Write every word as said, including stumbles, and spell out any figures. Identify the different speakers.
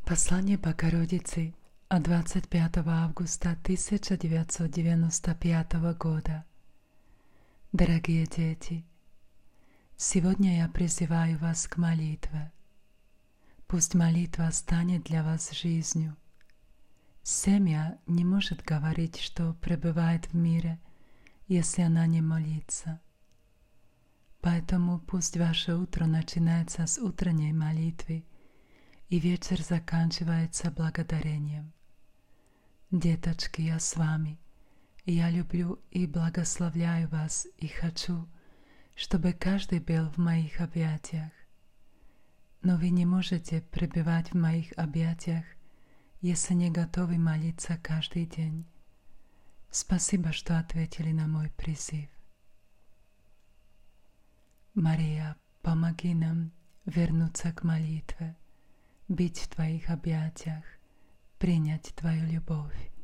Speaker 1: Послание Богородицы от двадцать пятого августа тысяча девятьсот девяносто пятого года. Дорогие дети, сегодня я призываю вас к молитве. Пусть молитва станет для вас жизнью. Семья не может говорить, что пребывает в мире, если она не молится. Поэтому пусть ваше утро начинается с утренней молитвы, и вечер заканчивается благодарением. Деточки, я с вами. Я люблю и благословляю вас, и хочу, чтобы каждый был в моих объятиях. Но вы не можете пребывать в моих объятиях, если не готовы молиться каждый день. Спасибо, что ответили на мой призыв. Мария, помоги нам вернуться к молитве, быть в Твоих объятиях, принять Твою любовь.